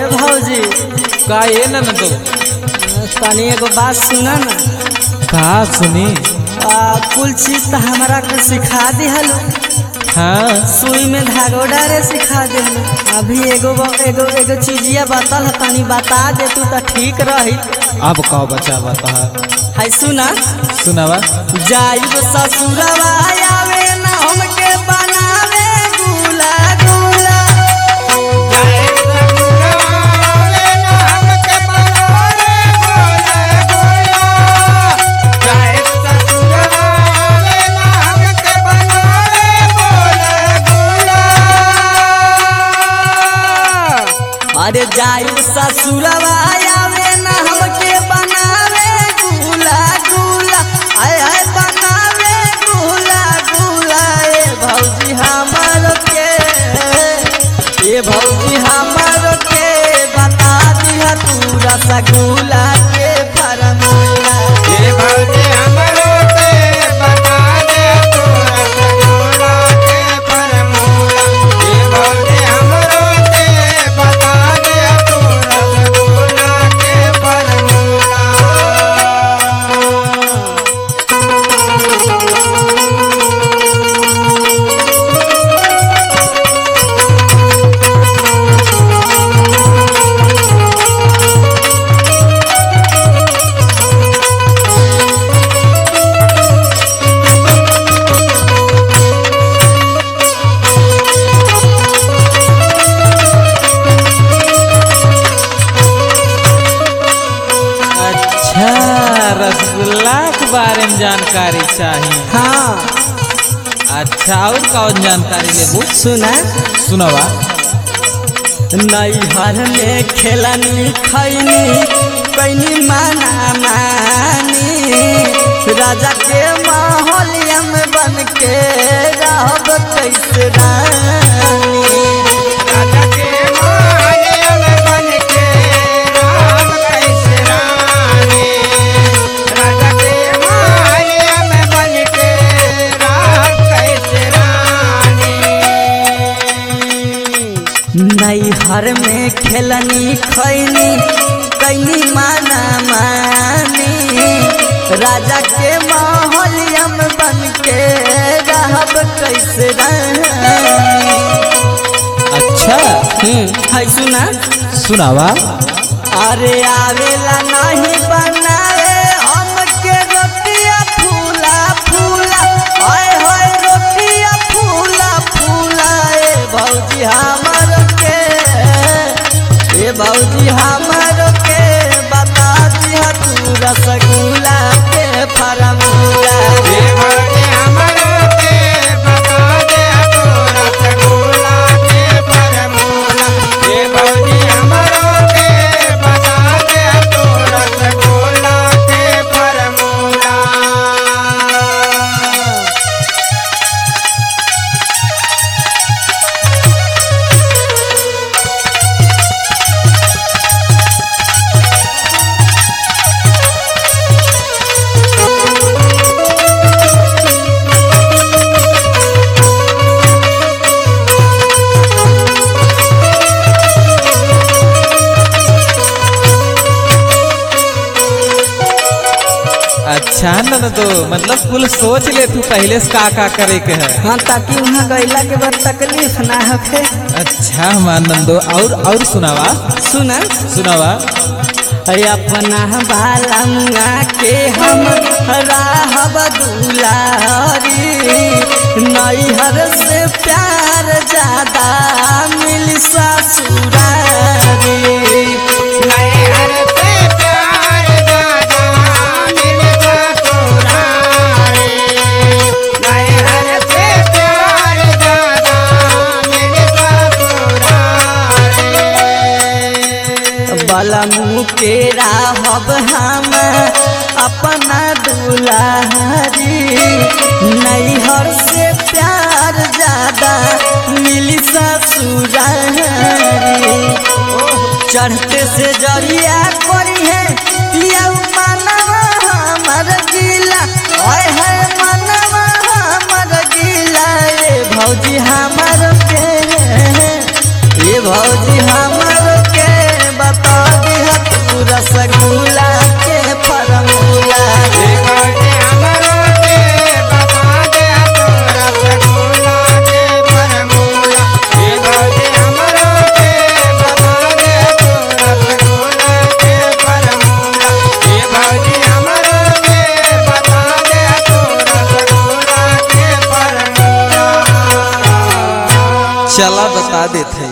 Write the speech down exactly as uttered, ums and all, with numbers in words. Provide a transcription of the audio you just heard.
भौजी का ये न तो तनी एगो बात सुना ना। का सुनी? आ, कुल चीज तो हमारा के सिखा दिहल। हाँ सुई में धागो डारे सिखा दे। अभी एगो एगो एगो चीजिया बतल तनी बता दे तू तो ठीक रही। अब कहो बचा बता है सुना सुनावा। जाइब ससुरवा आवे ना हमके बनावे गुला गुला। अरे जाइब ससुरवा आवे ना हमके बनावे गुला गुला। आय आय बनावे गुला गुला। ए भौजी हमर के ए भौजी हमर के बता दिया तू रसगुल्ला के फरमाया। ए भौजी हमरो के बता दे तू रसगुल्ला के फरमाया। ए भौजी हमरो के बता दे तू रसगुल्ला के फरमाया। अच्छा रसगुल्ला के बारे में जानकारी चाहिए। हाँ अच्छा और कौन जानकारी लेबू? सुना सुनावा। नैहर में खेलनी खैनी कैनी माना मानी। राजा के माहौलिया में बन के रहब कैसे रानी। राजा के माहौलिया में बन के रहब कैसे रानी। राजा के माहौलिया में बन के रहब कैसे रानी। नैहर में खेलनी खैनी कैनी माना मानी। राजा के माहौलिया में बन के रहब कैसे रानी। अच्छा है सुना सुनावा। अरे आवेला नहीं बनावे हमके रोटिया फूला फूला। हाय हाय रोटिया फूला फूला। ए भौजी हमर के ए भौजी हमर के बता दिया तू रसगुल्ला के फरमाया। ए भौजी हमरो के बता दे तू रसगुल्ला के फरमाया। ए भौजी हमरो के बता दे तू रसगुल्ला के फरमाया। अच्छा न तो मतलब कुल सोच ले तू पहले से का का करे के है। हाँ ताकि वहाँ गैला के बाद तकलीफ ना होखे। अच्छा मानंदो और और सुनावा सुना सुनावा। अपना बाला मुआ के हम राहब दुलारी। नैहर से प्यार ज्यादा मिल ससुरारी। नैहर से प्यार ज्यादा मिल ससुरारी। नैहर से प्यार ज्यादा मिल ससुरारी। बलमु के राहब हम अपना दुलारी। नैहर से प्यार ज्यादा मिली ससुरारी। चढ़ते से जरिया करी है पिया मनवा हमर गिला। ओए है मनवा हमर गिला। ए भौजी हमर के ए भौजी हमर के चला बता देते हैं।